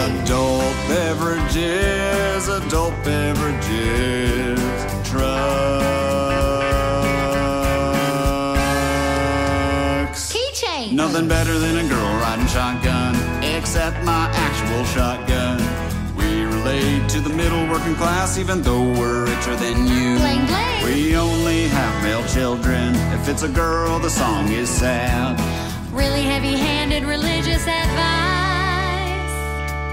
Adult beverages, adult beverages, trucks. Keychain. Nothing better than a girl riding shotgun, except my actual shotgun. We relate to the middle working class, even though we're richer than you. Bling, bling. We only have male children. If it's a girl, the song is sad. Really heavy-handed religious advice.